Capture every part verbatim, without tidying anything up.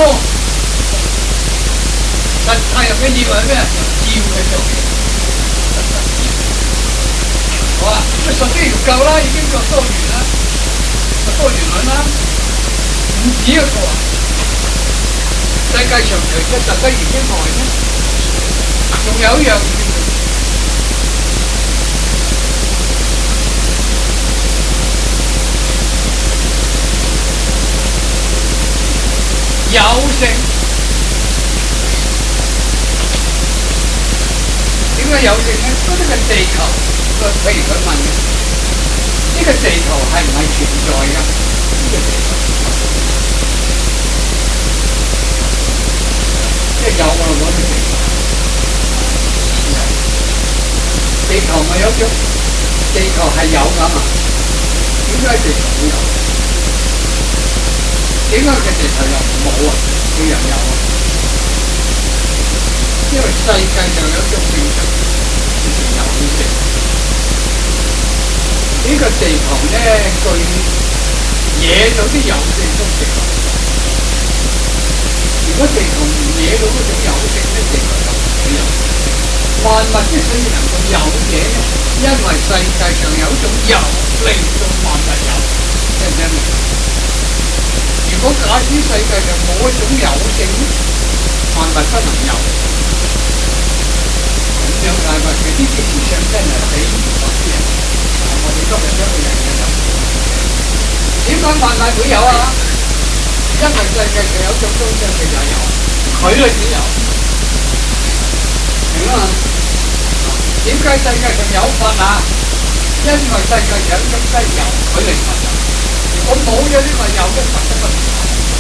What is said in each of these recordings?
科，但太入嘅要係咩？要嘅做嘢，好啊！咁啊，十啲唔夠啦，已經夠多元啦，多元論啦，唔止一個啊！世界上除咗特雞魚之外咧，仲有一樣嘢。有性，點解有性咧？嗰呢個地球，個譬如佢問嘅，呢個地球係唔係存在㗎？呢個地球，即係有我哋講嘅地球，地球咪有種，地球係有㗎嘛？點解地球會有？點解佢地球又冇啊？佢又有啊？因為世界上有一種現象叫做有性。呢、這個地球咧，據惹到啲有性都地球。如果地球唔惹到嗰種有性咧，地球就唔會有。萬物之所以能夠有者咧，因為世界上有一種有令到萬物有，聽唔聽明？如果假使世界上冇一種有性，萬物不能有。咁樣大物嘅呢啲思想真係俾唔到啲人。我哋今日將個人嘅有性，點解萬物會有啊？因為世界上有種東西佢就有，佢就只有，明啦嘛？點解世界上有佛啊？因為世界上有種西有，佢嚟佛有。我冇咗呢個有嘅佛都不能有。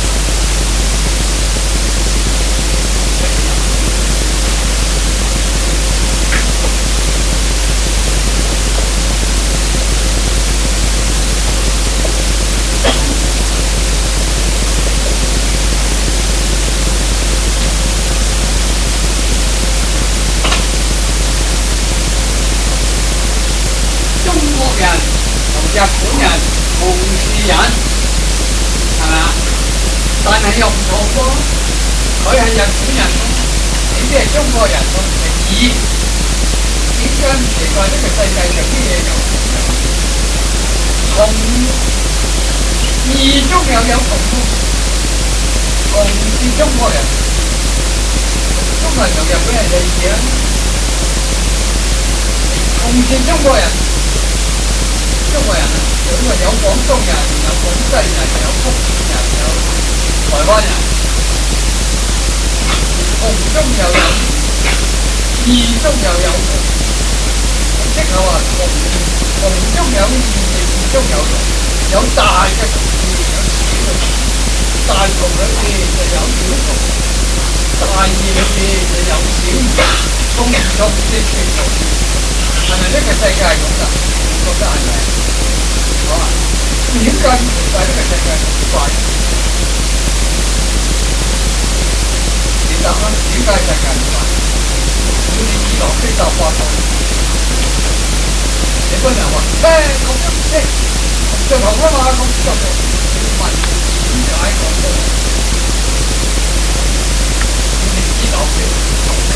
中國人同日本人同是人，係咪啊？但係又唔同喎，佢係日本人，你啲係中國人喎，係異。點解咁奇怪？呢個世界上啲嘢又同異中又有同喎，同是中國人，中國人同日本人就異啦。同是中國人。中國人啊，因為有廣東人、有廣西人、有福建人、有台灣人，同中又有異中又有同，即係話同同中有異，異中有同，有大嘅同異，有小嘅同，大同裏邊就有小同，大異裏邊就有小異，同同即係同，係咪呢個世界係咁㗎？你覺得係咪？好啊！點解唔奇怪呢個世界咁怪？你答啦，點解世界咁怪？好似伊朗非洲發動，日本人話：誒，咁都唔識，就同啊嘛，咁就你問點解咁嘅？好似伊朗嘅同計，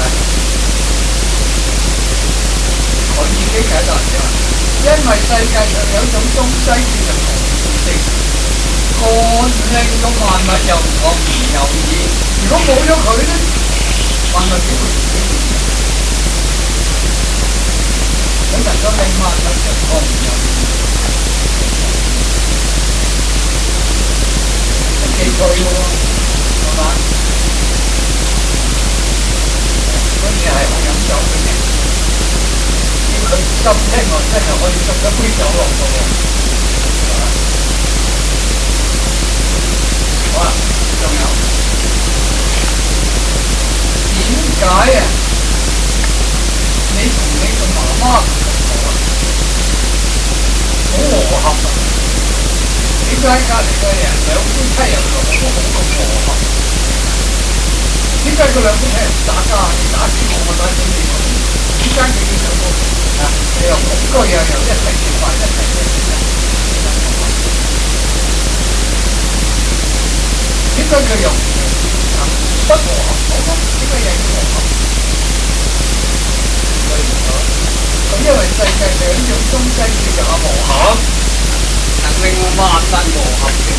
我自己解答咗。因為世界上有種東西叫做同性，個令到萬物又同而又異。如果冇咗佢咧，萬物點會自己變？咁能夠令萬物又同而又異，都幾趣喎，係嘛？嗰嘢係好飲酒嘅人。佢斟聽我真係可以斟一杯酒落到喎，好啦，仲有點解啊？你同你個媽媽好和合啊？點解隔離嘅人兩夫妻又同都好咁和合？點解佢兩夫妻唔打架？你打死我，我打死你？點解佢要兩個？啊！你又恐懼又又一齊食飯，一齊咩先啊？點解佢又唔不和合，我講點解又要和合？對唔對？咁因為世界兩樣東西叫做和合，能令萬物和合嘅。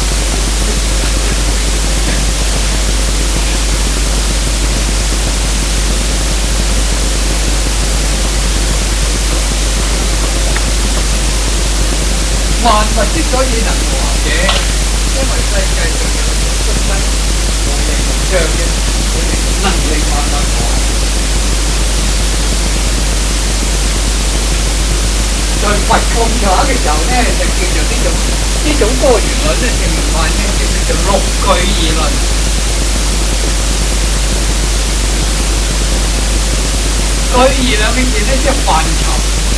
萬物之所以能和合嘅，因為世界上有一種東西無形無相嘅，佢哋能令萬物和合。在佛講嘅時候咧，就叫做呢種呢種多元論咧，正文化咧就叫做六句議論。句義兩個字咧，即係範疇。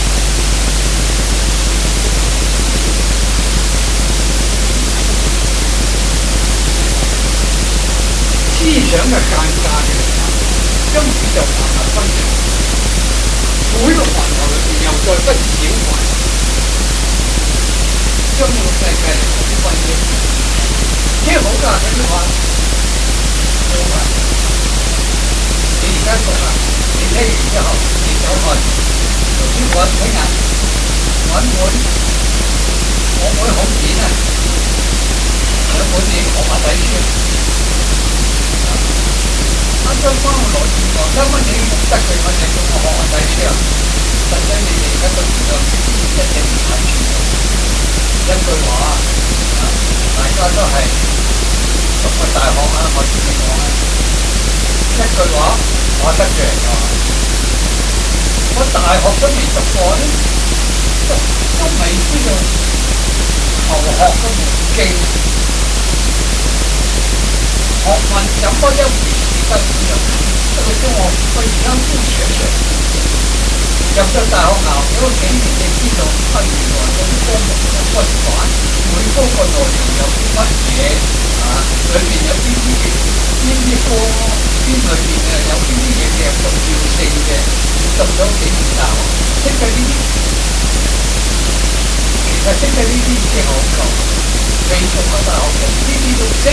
思想嘅間隔嘅力量，將宇宙萬物分成每個範疇裏邊又再分小範，將呢個世界嚟做啲分析。即係好㗎，嗰啲話好㗎。你而家讀啦，你聽完之後，你走去頭先揾睇人揾本我本好片啊，兩本嘢我話睇書。啱啱翻去攞錢講，三蚊你冇得佢，我哋咁我學下睇書啊！實際你哋而家讀完咗，一定唔睇書。一句話啊，大家都係讀過大學啊，我自己講啊。一句話我得罪人㗎。我大學都未讀過咧，都都未知道求學嘅門徑，學問怎麼一回事？得咁樣，這個中學我而家都學學，入咗大學熬咗幾年，你知道啊，原來嗰啲科目都分反，每科個內容有啲乜嘢啊，裏邊有邊啲嘅邊啲科，邊裏邊啊有邊啲嘢嘅重要性嘅，讀咗幾年大學，識嘅呢啲，其實識嘅呢啲已經好夠，未讀過大學嘅呢啲都識。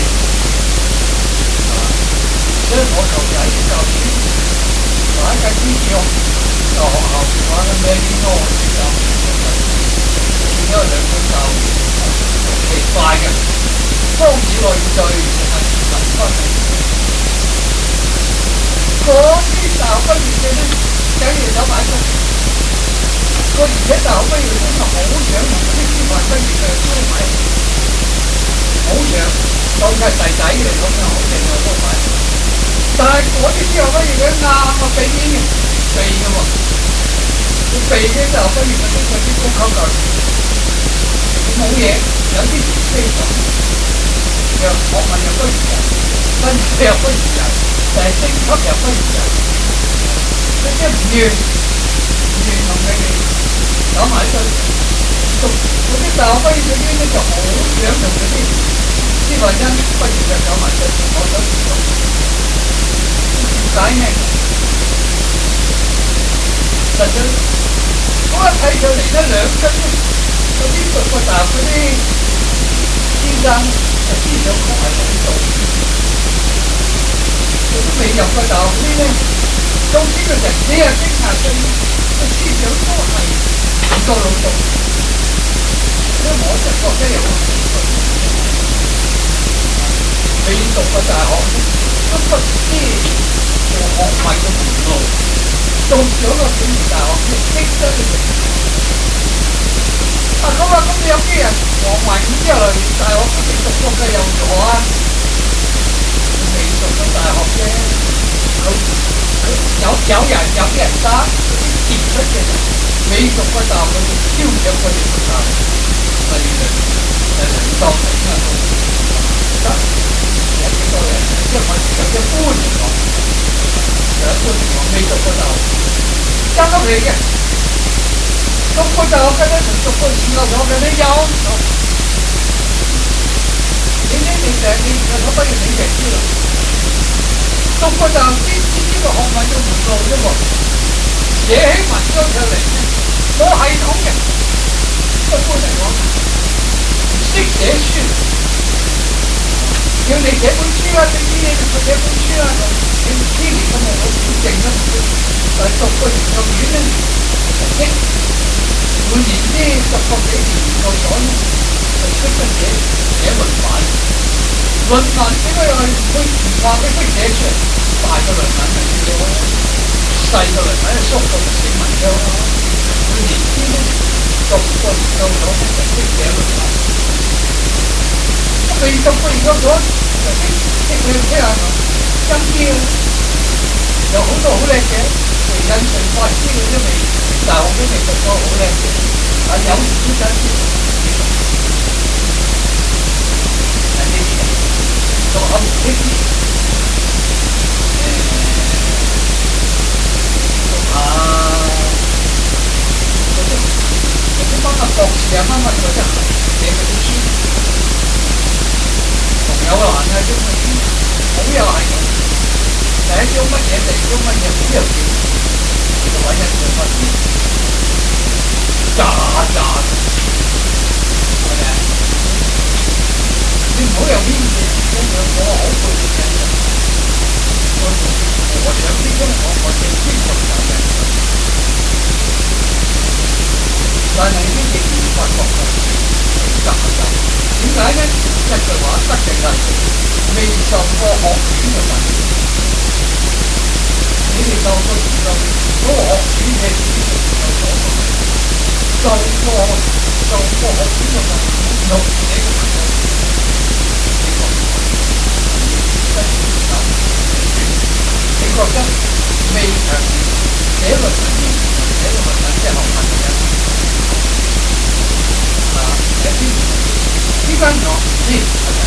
所以我就喺教書，話喺計啲嘢，就學校嘅話咧，咩啲科我知教書嘅，變咗兩種教育，奇怪嘅，方以類聚，成係文分理。嗰啲大學畢業嘅咧，梗係走埋一齊。個而且大學畢業真係好想同嗰啲師範畢業嘅都埋，好想當佢係弟弟嚟咁樣，好正啊都埋。但係嗰啲之後畢業嘅啱啊，避嘅避嘅喎，佢避嘅時候畢業嘅都係啲高級教育，冇嘢，有啲唔非常，又學問又不如人，分數又不如人，但係升級又不如人，佢即係唔願唔願同佢哋走埋一齊，讀嗰啲大學畢業嗰啲咧就好想同嗰啲師範生畢業嘅走埋一齊，我想唔到。點解呢？實際嗰一睇上嚟咧，兩間咧，嗰啲讀過大學嗰啲先生嘅思想確係好做，嗰啲未入過大學嗰啲咧，到呢個人四啊幾廿歲，個思想都係唔夠老道，所以我就覺得有個奇怪，未讀過大學都不知。做學問嘅門路，到咗個幾年大學，你識得你就啊咁啊咁，有啲人學埋咁之後嚟大學嗰啲讀過嘅又如何啊？未讀過大學啫，佢有有人有啲人得嗰啲傑出嘅人，未讀過大學佢超越佢哋讀大學，例如誒梁當明啊，得有幾多人？因為我有一般嚟講。有一般嚟講未讀過大學，爭得嚟嘅，讀過大學嘅咧同讀過研究所嘅咧有唔同。你呢你成你研究所畢業你就知啦，讀過大學先知呢個學問嘅門路啫喎，寫起文章出嚟咧冇系統嘅，一般嚟講唔識寫書， 叫你寫本書啊，對啲嘢就寫本書啊，你唔知你咁我好正啊，但係讀個研究院咧，成績半年啲讀個幾年研究所咧，就出咗寫寫論文，論文點解又係唔會唔話俾佢寫出嚟？大個論文咪要咯，細個論文就縮到寫文章咯，半年啲咧讀個研究所咧就識寫論文。未讀過研究所就識識你唔識下真啲啊！有好多好叻嘅，譬如印象法師佢都未大學都未讀過，好叻嘅，但有時都真啲。係呢啲讀下呢啲誒讀下嗰啲嗰啲乜乜博士啊乜乜嗰啲寫嗰啲書。有難啊，中文好有系統，第一章乜嘢，第二章乜嘢，好有條，你就揾一個乜嘢，渣渣嘅，係咪？你唔好有邊嘢，跟住我好背嘅人，我我想呢種我我正經就有嘅，但係呢啲仍然發覺嘅，渣渣。點解咧？一句話得定係未受過學院嘅訓練，你哋受過研究嗰個學院嘅知識研究所嘅，受過受過學院嘅訓練，用自己嘅文章，你覺得你覺得未強烈寫論文之前寫論文即係學問嘅啊，有啲。呢間我知係咪？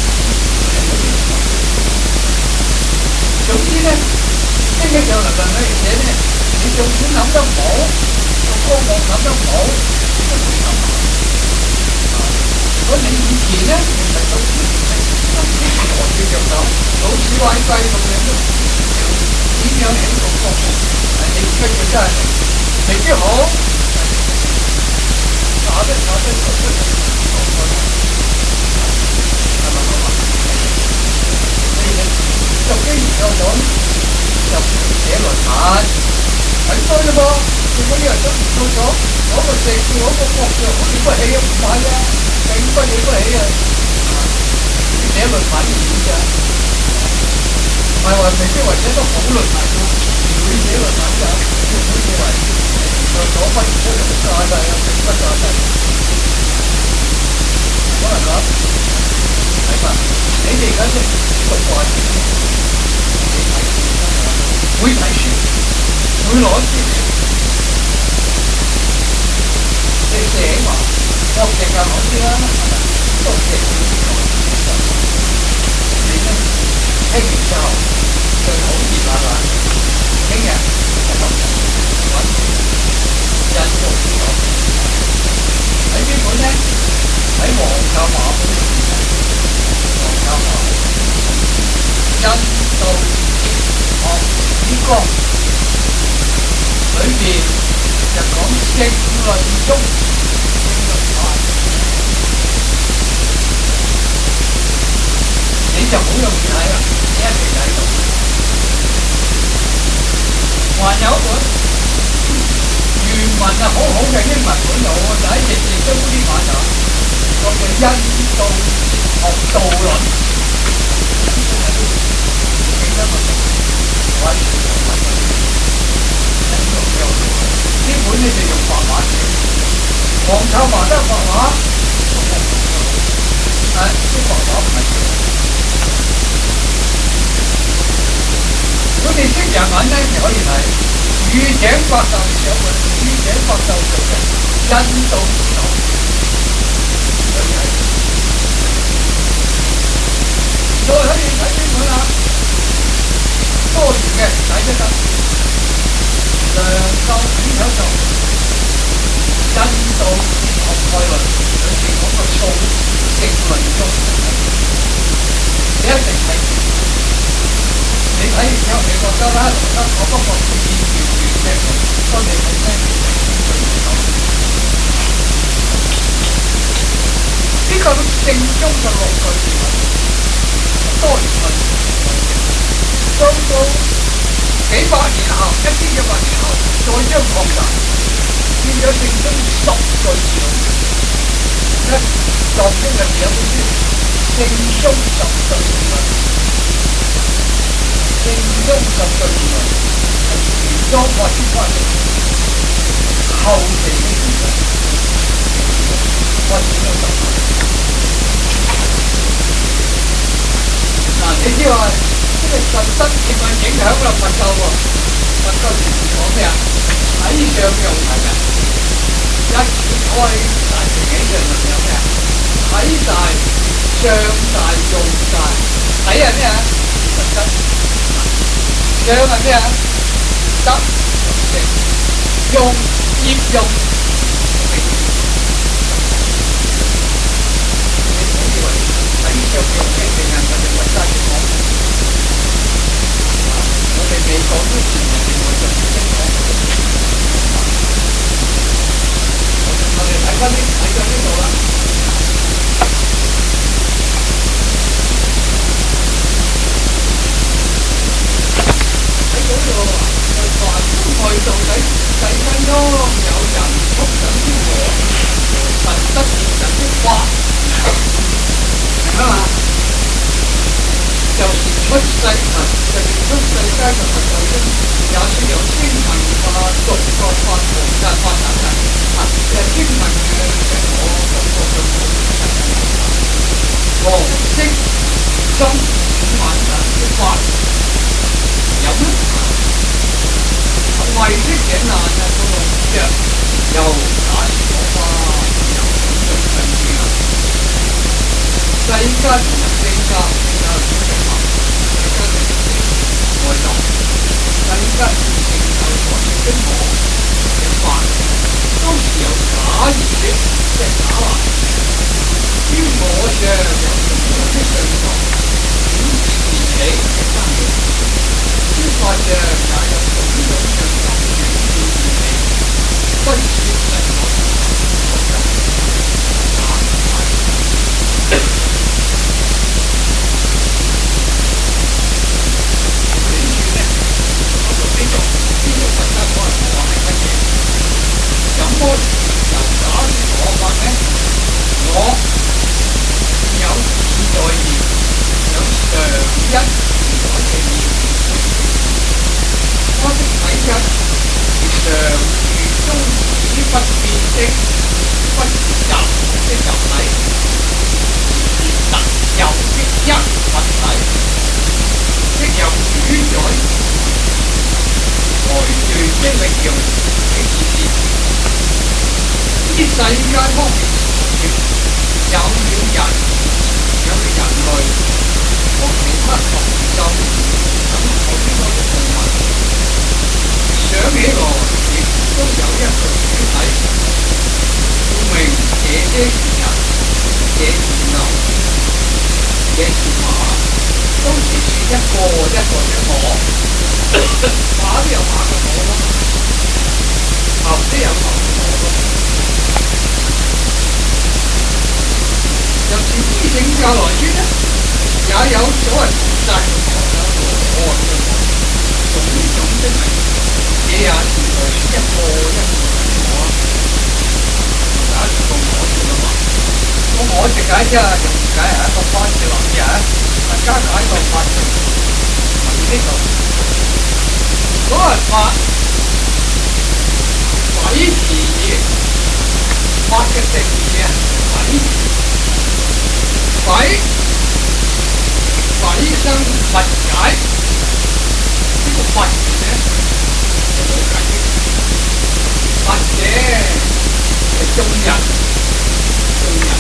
總之咧，呢一樣能力嘅嘢咧，你就算諗得好，個科目諗得好，都會諗下。如果你以前咧，你係到之前咧，都唔知何處着手，老鼠壞雞咁樣都唔知點樣起個科目。誒，你而家就真係未必好，打得打得出出嚟，我覺得。就既然有咗，就寫論文，很多啫噃。如果啲人都唔做咗，攞個碩士，攞個博士，好了不起啊！唔係啊，並不了不起啊！寫論文而已咋，唔係話未必話寫得好論文喎，唔會寫論文㗎，唔會以為就攞畢業出嚟就係啊，並不就係。可能講係嘛？你哋而家識讀過書，你睇書，會睇書，會攞資料，你寫嘛？學習就好啲啦，係咪？都寫啲你咧聽完之後最好熱下啦，聽日就咁揾印度書講喺邊本咧？喺黃教馬本入邊咧。印度哲學史綱裏邊就講性論中性論派，你就好容易睇啦，你一定睇到。還有一本原文啊，好好嘅英文本度，我就喺譯譯中啲版啊，叫做《印度哲學導論》。呢本咧就用白話寫，黃臭華得白話，誒啲白話唔係寫。如果你識日文咧，你可以睇宇井發壽有本宇井發壽做嘅印度哲學，可以睇。再可以睇邊本啊？多元嘅睇得得，梁秀點樣做？印度哲學概論裏邊嗰個數性論中，你一定睇。你睇完之後，你覺得啦，覺得我不過意見完全嘅，當你睇咩對唔到？呢個正宗嘅六句詞。 多年運到到幾百年後，一千幾百年後，再將擴大，變咗正宗十句字論。咧《藏經》入邊有本書《正宗十句論》，正宗十句論係原裝發展翻嚟，後期嘅書法發展到十句。嗱，你知話呢個實質點樣影響啦佛教喎？佛教前面講咩啊？睇相用係咪？一我係大乘起上論有咩啊？睇大、相大、用大。睇係咩啊？實質。相係咩啊？德性。用業用。你唔好以為睇相用嘅淨係我哋佛家嘅講。我哋未講之前，人哋我就已經講。我哋睇翻呢睇咗呢度啦。睇到呢度就凡中外道體世間中有人畜生之我，神得現神的法，明啊嘛？就是出世啊，就是出世間嘅佛教中，也是由經文化、獨覺法、無間法等等啊，即係經文嘅嘅我獨覺嘅我黃色心五萬人嘅法有咩？為的這難啊，個龍着又打是我話，又咁樣上邊啊，世間同人正教正教係點嘅法？世間係外道，世間正教所說的我嘅法，都是由假而說，即係假話。於我上有從我的上座顯示起嘅生起，於法上也有種種上心嘅顯示起，不說實我所覺得假係。短處咧，我讀呢度呢度佛家講係我係乜嘢？怎麼由假說我法呢？我有自在義，有常一自在嘅義。我的體質是常住中止不變的，不是雜的雜體，是特有的一物體，即有主宰來斷的力用嘅意思。於世間方面，有了人，有了人類，或其他禽獸等許多嘅動物，想起來亦都有一個主體，故名這些是人，這是牛，這是馬，都是說一個一個的我。馬都有馬嘅我咯，牛都有牛嘅我咯。就是依正教來說呢，也有所謂菩薩嘅我，有羅漢嘅我，種種的名，這也是來說一個一個嘅我啊。大家知道我字啦嘛？個我字解啫，就唔解係一個翻字落字啊，大家解個法字，喺呢度。嗰個法鬼字義，法嘅定義啊，鬼字。鬼鬼生佛解，呢個佛字咧就冇解釋。佛者係眾人，眾人。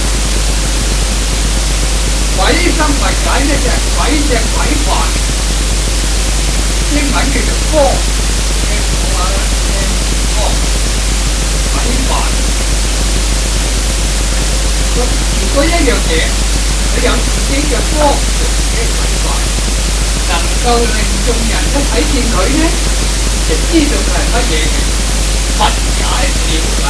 鬼生佛解咧就係鬼隻鬼法，英文叫做光，聽我話啦，光鬼法。如果一樣嘢，佢有自己嘅光，有自己嘅鬼法，能夠令眾人一睇見佢呢，就知道佢係乜嘢嘅，佛解了解。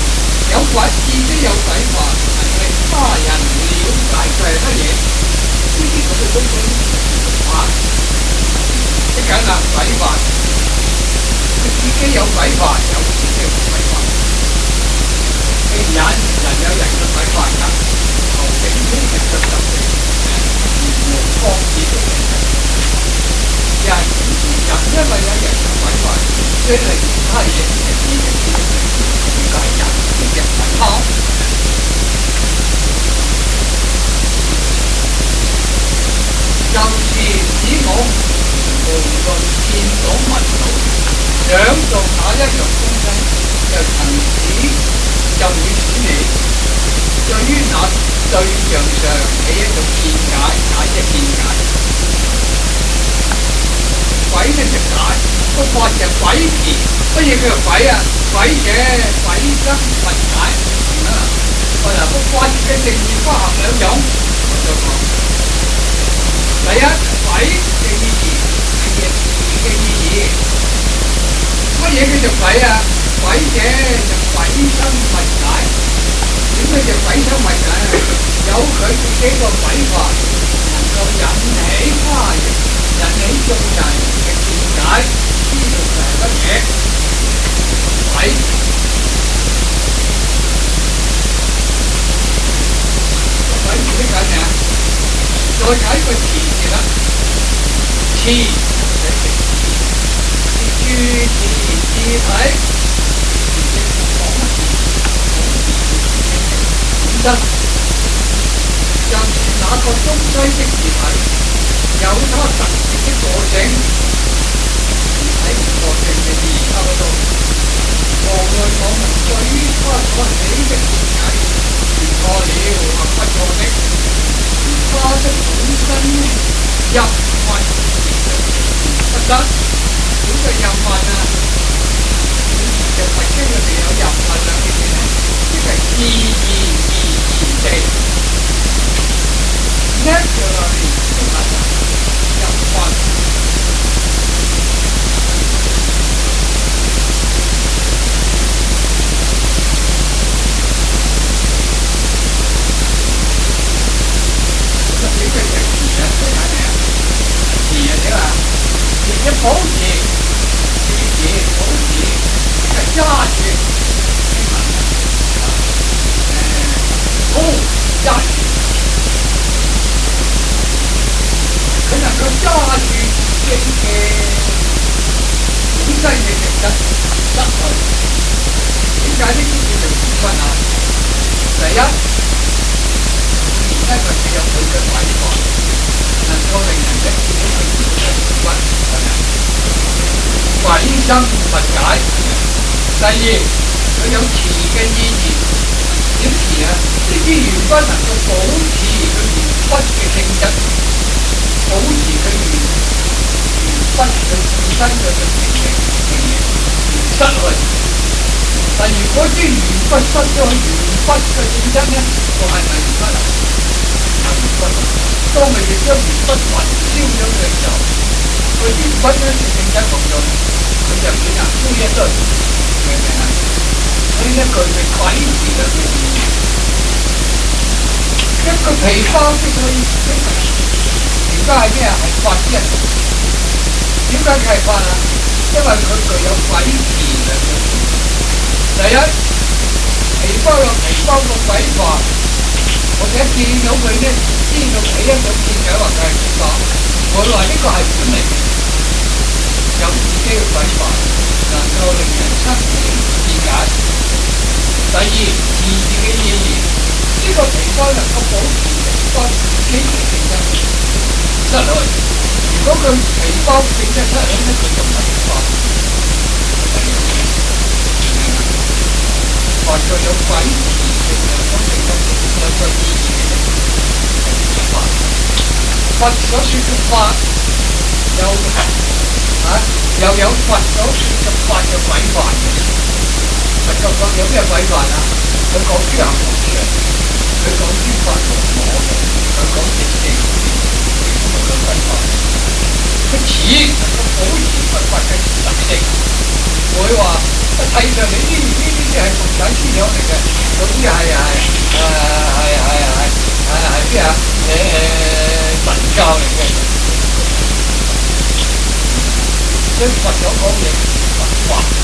有佛意即有鬼法，能令他人了解佢係乜嘢， 啲咁嘅東西啊，即梗啦，鬼法，佢自己有鬼法，有自己嘅鬼法。人人有人嘅鬼法㗎，求其非人嘅就係無方子嘅人。人人因為有人嘅鬼法，所以令其他嘢嘅知嘅知嘅呢個係人嘅鬼法。就是指我無論見到聞到，想做哪一樣東西，就憑此就會使你對於那對象上起一種見解，解即見解。鬼呢就解，個法就鬼詞。乜嘢叫做鬼啊？鬼者鬼生佛解啊！我嗱個法嘅定義包含兩種，我再講。第一，鬼嘅意義係字嘅意義。乜嘢叫做鬼啊？鬼者就鬼生佛解。點解叫鬼生佛解啊？有佢自己個鬼法，能夠引起他人、引起眾人嘅見解，知道就係乜嘢？鬼。鬼字識解咩啊？再解個詞字啦，詞就係注字字體，講乜字？本身就是那個東西的字體，有它特別的個性。喺個性嘅意義差不多，無論我們對於它所起嘅見解是錯了或不錯的。它的本身呢，入運不得，點解入運啊？就佛經裏邊有入運兩個字咧，即係自然而然地 naturally 中文啊，入運。點解係詞啊？即係咩啊？詞啊點啊？一保持，字字保持，係揸住英文啊！誒，高揸住，佢能夠揸住自己嘅本身嘅性質得去。點解呢啲叫做自分啊？第一。因為佢有佢嘅鬼法，能夠令人一見到佢自己嘅骨，係咪？鬼生佛解。第二，佢有詞嘅意義。點詞啊？呢啲鉛筆能夠保持佢鉛筆嘅性質，保持佢鉛鉛筆佢本身嘅嘅情形情形唔失去。但如果啲鉛筆失咗佢鉛筆嘅性質咧，就係咪鉛筆啊？當你哋將鉛筆焚燒咗嘅時候，個鉛筆咧就性質冇咗，佢就變成灰一堆，明唔明啊？所以一句係鬼字嘅意義。一個皮包之所以而家係咩啊？係法啫。點解佢係法啊？因為佢具有鬼字嘅意義。第一，皮包有皮包個鬼法。我哋一見到佢咧，知道起一種見解或者係點講，我話呢個係本嚟嘅，有自己嘅鬼法，能夠令人親起見解。第二，字字嘅意義，呢、這個皮包能夠保持皮包自己嘅性質失去。如果佢皮包性質失去咧，佢就唔係皮包。凡具有鬼字嘅兩種性質。兩個意義嘅法，佛所說嘅法有啊，又有佛所說嘅法嘅鬼法嘅。佛教講有咩鬼法啊？佢講諸行無常，佢講諸法無我嘅，佢講寂靜呢個嘅鬼法。佢似能夠保持佛法嘅實性，唔會話睇上你呢呢啲係共產思想嚟嘅，嗰啲係係。誒係係係係係係邊啊？誒神教嚟嘅，所以佛所講嘢佛話。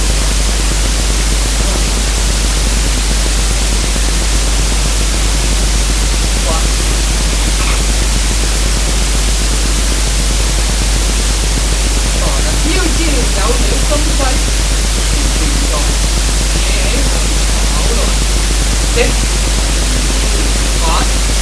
標誌有了東西存在，惹起考慮的法，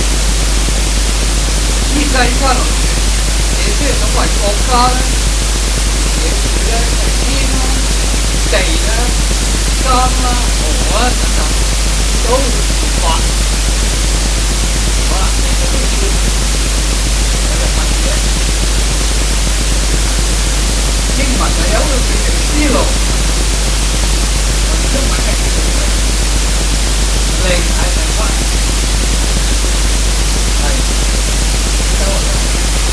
依世間來說，這些所謂國家咧、社會咧、天啦、地啦、山啦、河啦等等，都係法。好啦，你就呢處我就問嘅。英文就有一個叫做思路，我哋中文咧叫做靈係靈法，係收落嚟。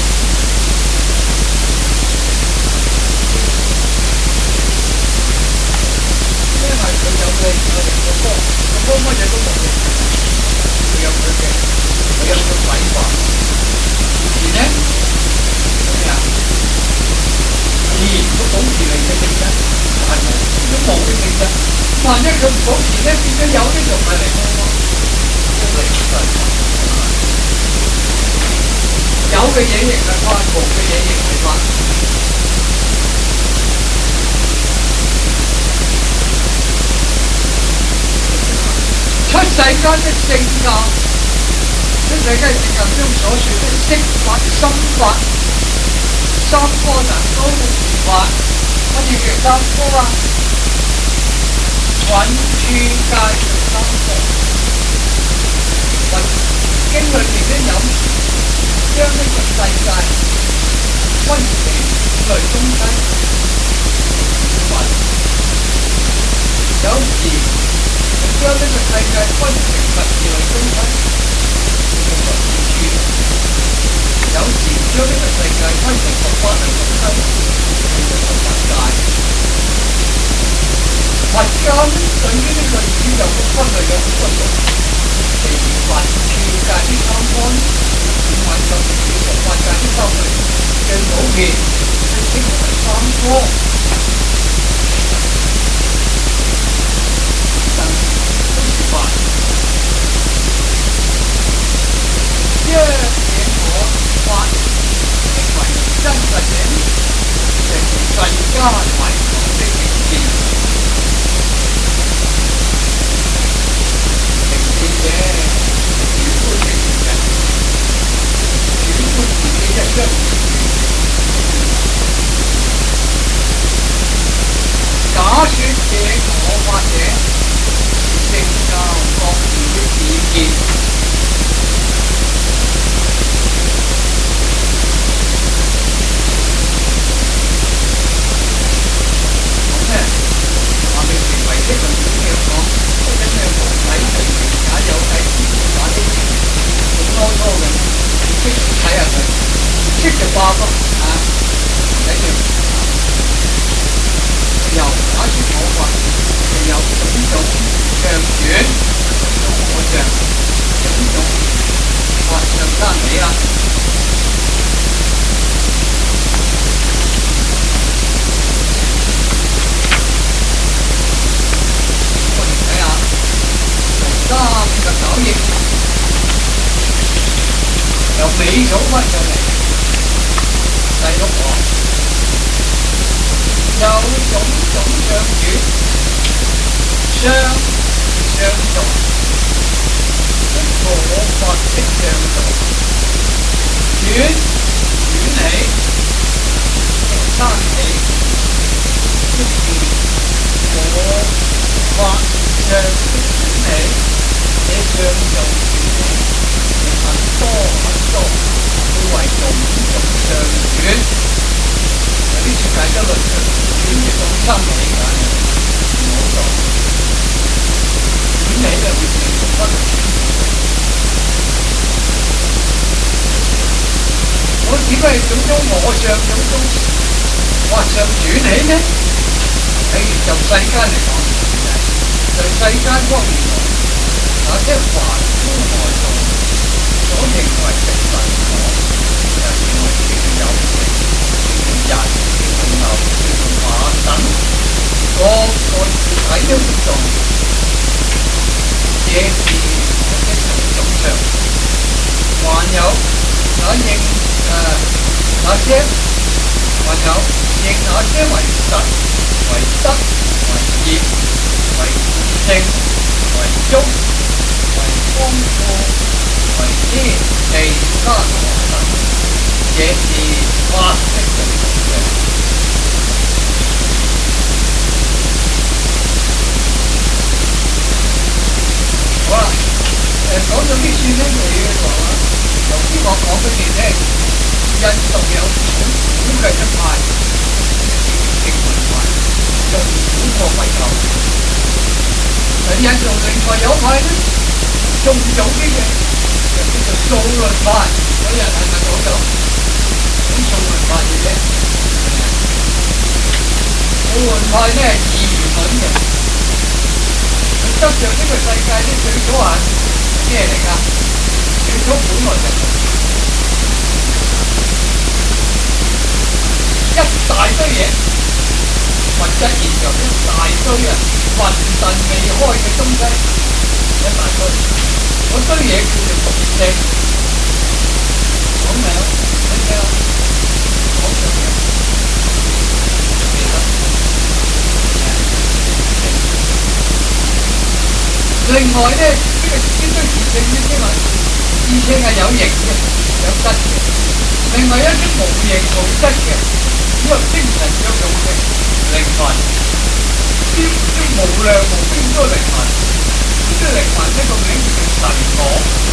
因為佢有嘅我哋個波，個波乜嘢都冇嘅，佢有佢嘅，佢有佢鬼法。而咧咩啊？自然都保持嚟嘅性質，係冇都冇嘅性質。萬一佢唔保持咧，變咗有啲就唔係嚟嘅喎，都嚟唔係。有嘅嘢亦係法，無嘅嘢亦係法。出世間的聖教，出世間聖教中所說的色法、心法。三科神都話乜嘢叫三科啊？蘊處界就三科。經裏面都有將呢個世界分成五類東西，有時將呢個世界分成十二類東西，叫做十二處。有時將呢個世界分成十八類東西，叫做十八界。佛教咧對於呢個宇宙嘅分類有好多種，譬如蘊處界呢三科，五蘊十處十八界呢三類，最普遍都稱為三科。但都是法，一點我法成為真實嘅，成世間為講的境界。境界者，主觀嘅境界，主觀自己一張。假說這我法者，聖教各自的意見。話明成為一個點樣講，或者咩無體係假有體，假的咁多多嘅，唔識睇下佢，唔識就掛咯啊！唔緊要。由假說我法，就有種種相轉，種我相，種種法相生起啦。三個手印由尾數翻上嚟，第六行有種種相轉，相相續，即我法的相續，轉轉起，即生起，即是我法相的轉起。這相就很多很多，會為種種相轉。有啲設計得論嘅，轉嘅種生起㗎，唔好做。轉起就會成種不能轉。我點解係種種我相、種種法相轉起呢？譬如就世間嚟講，就世間方面講。那些凡夫外道， 所認為的神我，就叫我叫做有情，叫做人，叫做牛，叫做馬等，各個肢體的活動，這是我的種相。還有那認誒那些，還有認那些為神、為德、為業、為正、為忠、為豐富、為天地山河等，這是法的種相。好啦，誒講咗啲算咧，你話啦，頭先我講俾你聽，印度有好古嘅一派，叫正論派，仲古過佛教。喺印度另外有一派咧，仲早啲嘅，就叫做數論派。有人係咪講咗？咁數論派嘅啫，數論派咧係二元論嘅。執着呢個世界咧，最早係咩嚟㗎？最早本來就一大堆嘢，物質現象一大堆啊，混沌未開嘅東西，一大堆，嗰堆嘢叫做實性。講明啦，聽唔聽啊？講上嘅，記得。另外咧，呢、這個呢堆自性咧，即係話自性係有形嘅、有質嘅；另外一啲無形無質嘅，呢個精神作用嘅靈魂，啲啲無量無邊多靈魂，呢啲靈魂呢個名叫做神我，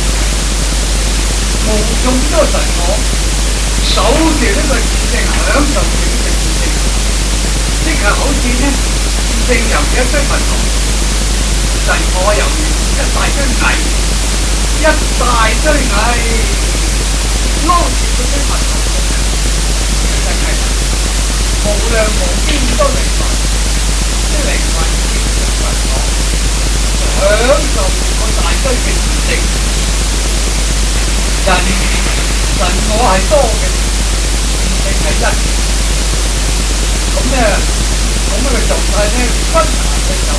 無眾多神我，守住呢個自性，享受住呢個自性，即係好似咧自性由一堆蜜糖。神我猶如一大堆蟻，一大堆蟻撈住嗰堆蜜糖，呢個世界無量無邊多靈魂，啲靈魂叫做神我，享受個大堆嘅自性。人神我係多嘅，自性係一嘅。咁咧，咁樣嘅狀態咧，分難嘅有。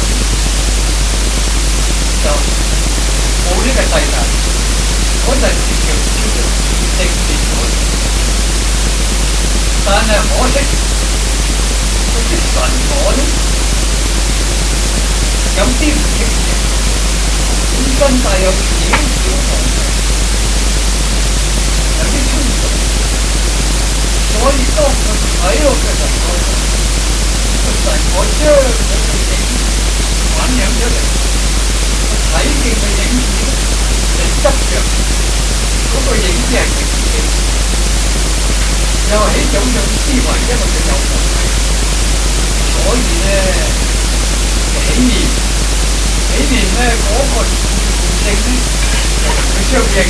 就冇呢個世界，嗰陣時叫叫做自性滅咗。但係可惜，嗰啲神我咧，有啲唔清嘅，本身帶有少少妄想，有啲衝動，所以當佢睇落嘅神我，個神我將佢嘅影反映出嚟。睇見嘅影子嚟執着，嗰個影子係佢自己，又係一種種思維，因為佢有問題，所以咧起面起面咧嗰個自性咧就同佢相應，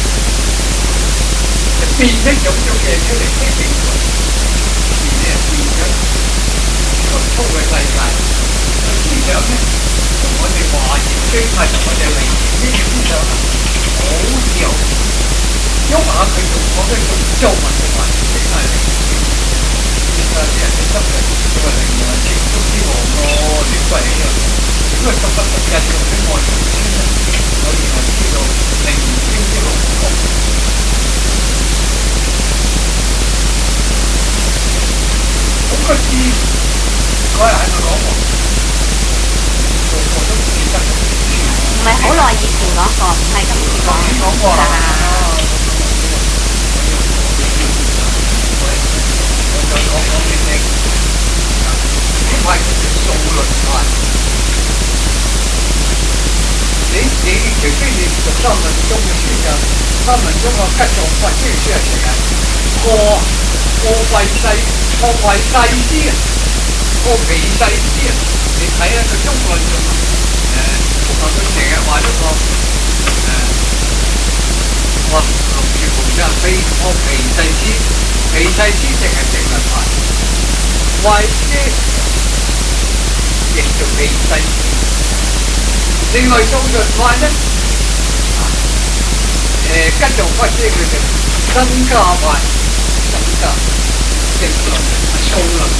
就變咗種種嘢出嚟激起佢，而咧變咗個粗嘅世界，個思想咧。同我哋華嚴經係同我哋靈嚴呢啲思想啊，好似有喐下佢仲講緊仲造文嘅華嚴經係靈嚴經，其實啲人哋執嘅佢話靈嚴經都知我個亂鬼嘅，點解咁不獨一用啲外形先咧？我原來知道靈嚴經啲龍國，咁個字嗰日喺度講喎。 唔係好耐以前嗰個，唔係今次講嗰個啊。 我再講講你聽，呢派叫做數論派。你你除非你讀三文鐘嘅書就，三文鐘個吉藏法書書係成日破破壞細破壞細啲啊，破皮細啲啊，你睇下佢中論仲。誒，佢成日話呢個誒，哇，龍樹菩薩非破皮細絲，皮細絲淨係正論派，為之亦做皮細絲。另外數論派咧，你誒跟住嗰啲佢哋增加快，增加正論係數論。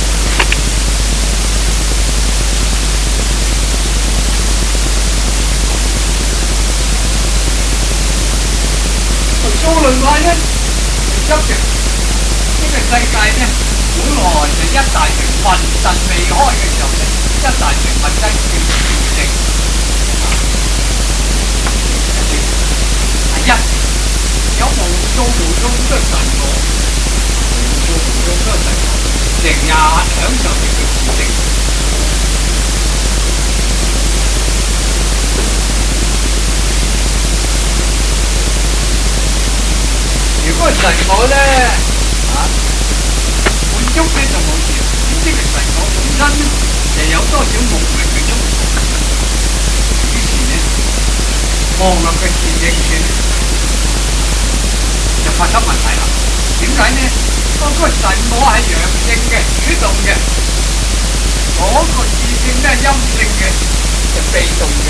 數論派咧，執嘅呢個世界咧，本來就一大城運陣未開嘅時候咧，一大城運真叫調整。係一有無數無數咁多神我，無數無數咁多神我，成日享受住佢調整。如果神我咧嚇滿足咧就冇事，點知個神我本身咧又有多少無名嘅觸動？於是咧望落個自應處就發生問題啦。點解咧？嗰個神我係陽性嘅、主動嘅，嗰個自性咧陰性嘅，就被動嘅。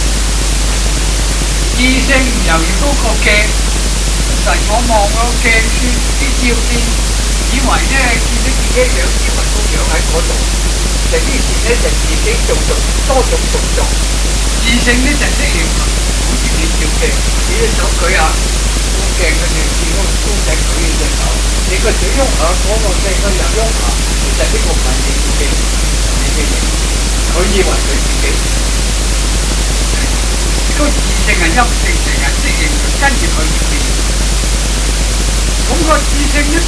自性猶如嗰個鏡。神我望個鏡處啲照片，以為咧見到自己兩隻物個樣喺嗰度，就於是咧就自己做做多種動作，自性咧就適應，好似你照鏡，你隻手舉下，個鏡佢就見嗰個公仔舉起隻手，你個嘴喐下，嗰個鏡佢又喐下，其實呢個唔係你自己，你嘅形，佢以為佢自己，個自性係陰性，成日適應佢，跟住佢而變。咁個自性咧，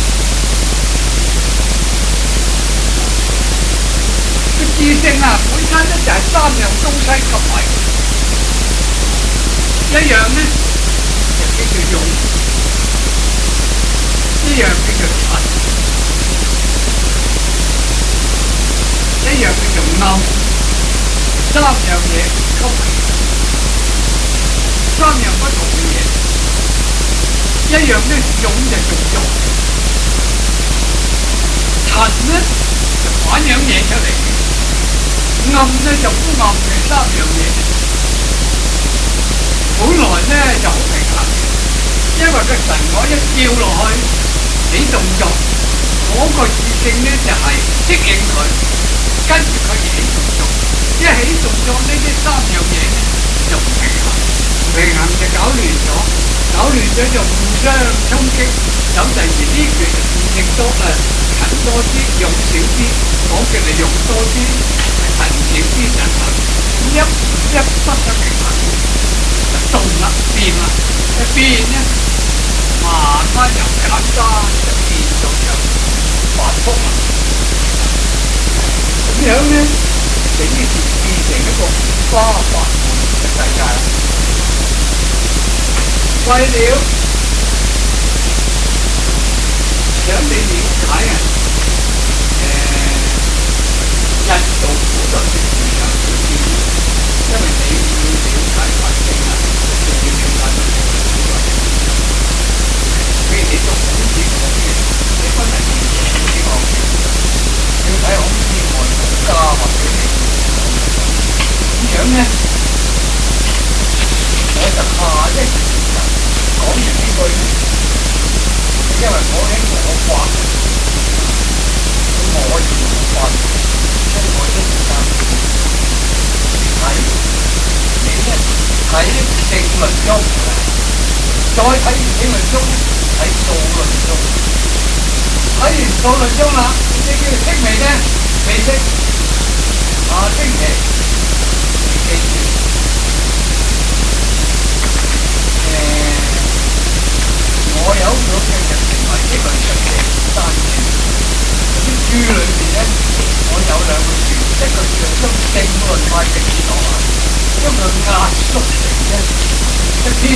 個自性啊，本身咧就係三樣東西夾埋，一樣咧就叫做用，一樣叫做塵，一樣叫做暗，三樣嘢溝埋，三樣不同嘅嘢。一樣咧，用就做用，塵咧就反樣嘢出嚟嘅，暗咧就烏暗嘅三樣嘢。本來咧就好平衡，因為個神我一照落去起動作，嗰、那個自性咧就係、是、適應佢，跟住佢而起動作。一起動作呢啲三樣嘢咧就唔平衡，唔平衡就搞亂咗。搞亂咗就互相衝擊，咁就而呢橛就自性多誒塵多啲，用少啲；嗰橛就用多啲，塵少啲等等。咁一一失咗平衡，就動啦，變啦，一變咧，慢慢由簡單就變到就繁複啦。咁樣咧，就於是變成一個花繁嘅世界啦。為了想你了解啊，誒、呃，印度古代嘅思想表現，因為你要了解佛經啊，一定要了解到古代嘅思想。譬如你讀孔子講嘅，你分係點樣孔子講嘅？要睇孔子外道家或者係點樣咧？我就下一講完呢句，因為我喺我法，咁我要用法，所以我一時間睇你咧睇正論中，再睇完正論中，睇數論中，睇完數論中啦，你叫佢識未咧？未識，下星期你記住。我有咗嘅人成為一個出嘅單字，啲注裏邊咧，我有兩個注，一個注係將正論派嘅思想啊，將佢壓縮成咧一篇，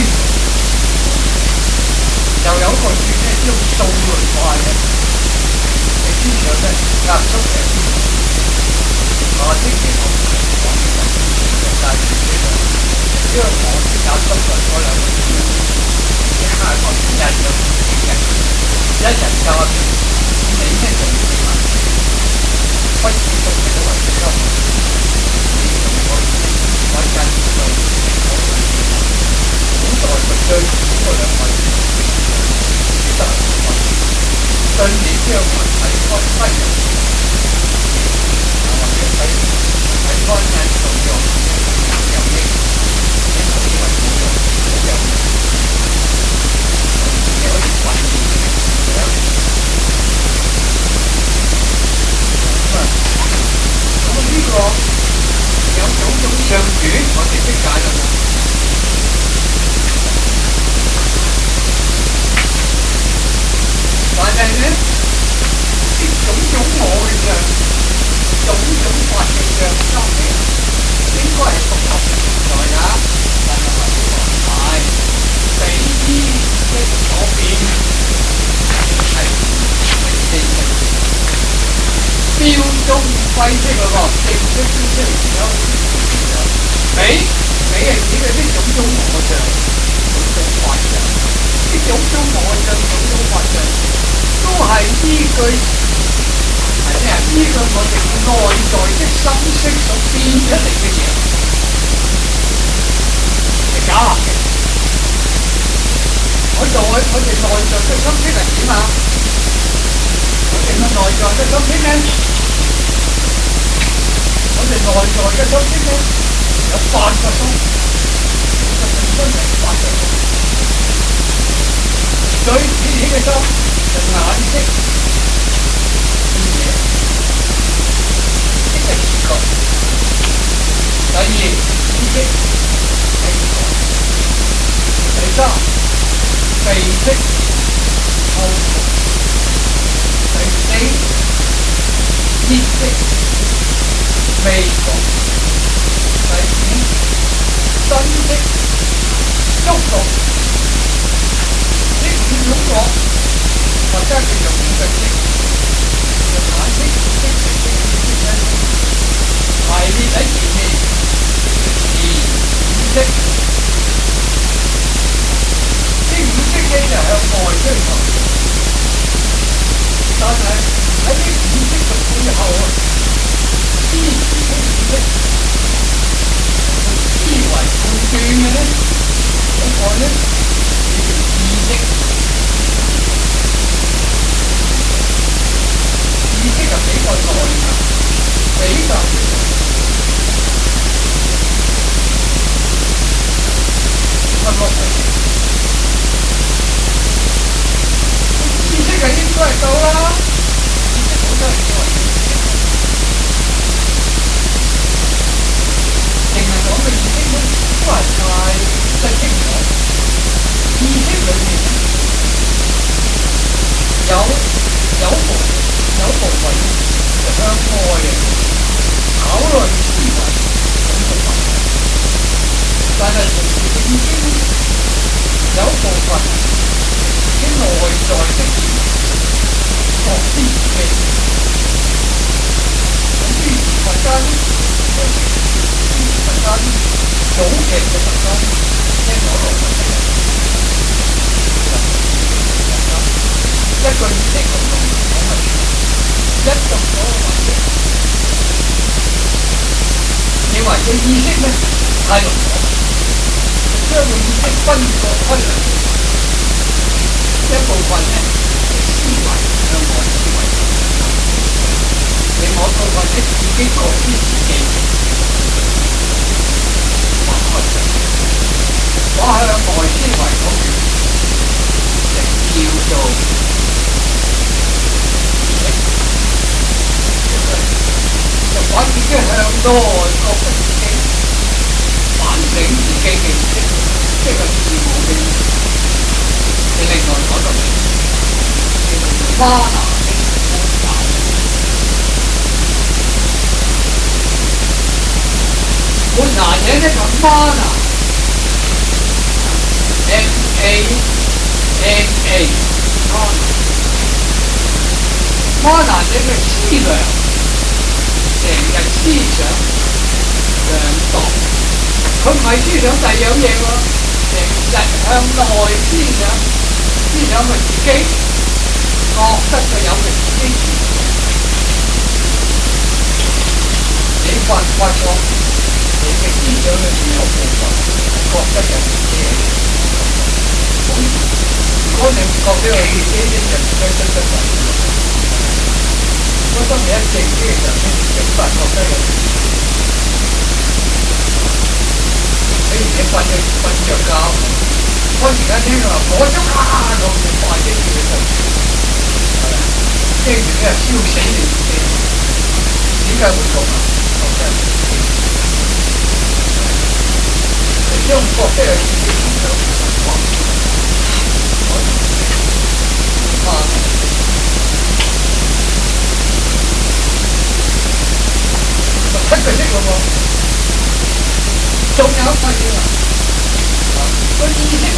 又有一個注咧將數論派咧嘅思想咧壓縮成一篇。我星期我講嘅就係呢個，因為我壓縮咗嗰兩個注。一下個人有幾人，一人教一邊，你咧就要點啊？不主動嘅都係比較好，你仲可以揾人去討論。古代佢最古代群體分分人，或者睇睇翻嘅重要有益，你可以為冇用冇有用，你可以訓練嘅咁啊，咁呢個有種種相處，我哋識解啦。但係咧，啲種種我嘅相，種種法嘅相，當然應該係獨立存在㗎。但係話唔係，被依識所變，係正式標中揮斥嗰個正式標出嚟之後，美美係指嘅啲種種我相，種種法相，啲種種我相，種種法相。都係依據係咩啊？依據我哋內在的心識所變出嚟嘅嘢，係假合嘅。我內我哋內在嘅心識係點啊？我哋嘅內在嘅心識咧，我哋內在嘅心識咧有八個心，其實真係八個心。最顯顯嘅心。眼識見嘢，即係視覺。第二，意識聽覺。第三，鼻識嗅覺。第四，舌識味覺。第五，身識觸覺。呢五種覺。或者叫做五個識，就眼識、耳識、鼻識、舌識咧，排列喺前面，而五識，呢五識咧就向外追求，但係喺呢五識嘅背後啊，支持呢五識，思維判斷嘅咧，嗰個咧叫做意識。意識就比較內層，比較乜落嚟？意識係應該係夠啦，意識好多人都係淨係講嘅意識咧，都係太太清楚。意識裏面有有部。有部分就向外嘅考慮思維咁嘅問題，但係同時嘅意識有部分喺內在的覺知自己。咁於是佛家呢，於是佛家呢，早期嘅佛家呢，聽我落嚟嘅，一個意識咁樣講係。一個所謂嘅，認為嘅意識咧太濃咗，將個意識分割開嚟，一部分咧思維向外思維，另外一部分咧自己覺知自己，分開咗。我向外思維嗰邊就叫做意識。就把自己向內覺得自己反省自己嘅意識，即係自我嘅意識。你另外講到嚟，叫做巴拿的觀察。觀察者呢個巴拿 ，M A N A， 巴拿，巴拿者嘅思量。成日思想量度，佢唔係思想第二樣嘢喎，成日向內思想，思想佢自己，覺得佢有佢自己。你發唔發覺你嘅思想裏面有部分覺得有自己嘅？好，如果你唔覺得有自己，你就唔該得得得。 果當你一靜啲嘅時候，你就發覺得有，比如你瞓嘅瞓着覺，忽然間聽到話火燭啊咁，你快啲叫佢係咪？驚住俾人燒死你自己，點解會咁啊？覺得你將覺得係自己同上情況，啊！七個色咯喎，仲有一個嘢啊，個意識啊，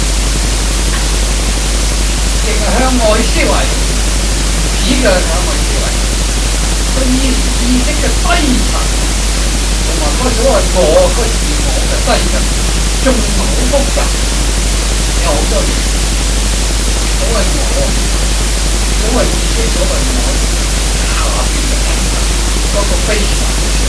淨係向外思維，只嘅向外思維，個意意識嘅低層，同埋嗰所謂我個自我嘅低層，仲好複雜，有好多嘢。所謂我，所謂意識，所謂我，下邊嘅底層嗰個 base。